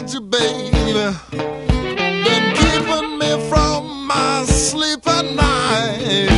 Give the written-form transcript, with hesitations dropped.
without you, baby. Been keeping me from my sleep at night.